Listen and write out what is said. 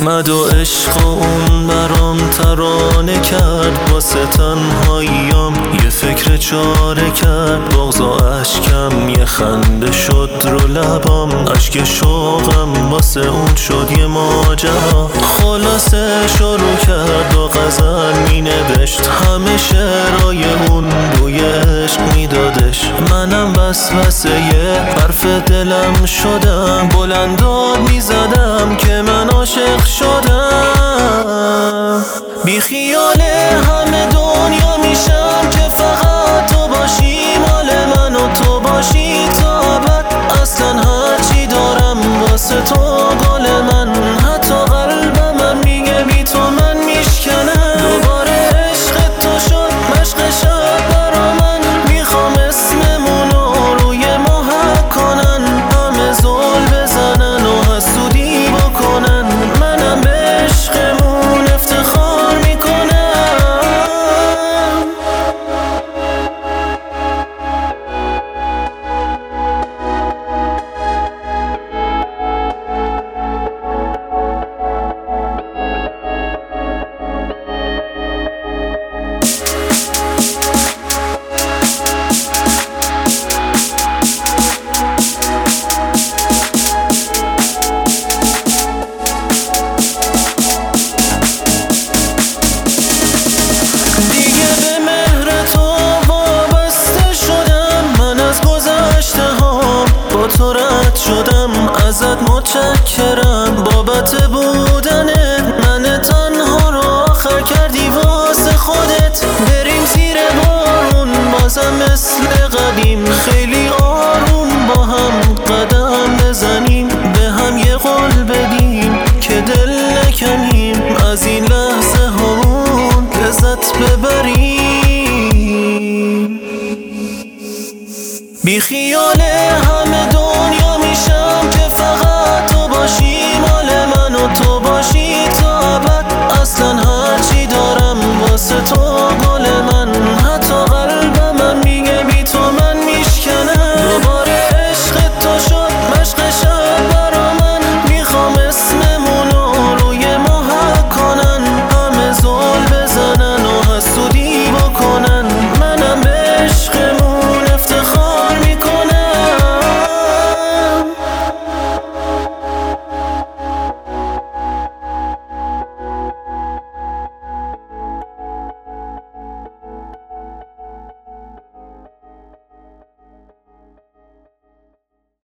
اومد و عشق و اون برام ترانه کرد، واسه تنهاییام یه فکر چاره کرد. بغض و اشکم یه خنده شد رو لبام، اشک شوقم واسه اون شد یه ماجرا. خلاصه شروع کرد و غزل می نوشت، همه شعرهای اون بوی عشق می دادش. منم وسوسه یه حرف دلم شدم، بلنداد می زدم که من عاشق شدم. بی خیال همه دنیا میشم که فقط تو باشی، مال من و تو باشی تا ابد. اصلا هرچی دارم واسه تو گل من، حتی قلبم میگه بی تو من میشکنه. دوباره عشق تو شد مشق شب برا من، میخوام اسممونو روی محک کنن، همه زل بزنن و حسودی بکنن، منم به عشقمون افتخار میکنم. تو رد شدم ازت، متشکرم بابت بودنت. من تنها رو آخر کردی واسه خودت. بریم زیر بارون بازم مثل قدیم، خیلی آروم با هم قدم بزنیم، به هم یه قول بدیم که دل نکنیم، از این لحظه همون لذت ببریم. بی خیال همه دنیا میشم که فقط تو باشی، مال من و تو باشی تا ابد. اصلا هرچی دارم واسه تو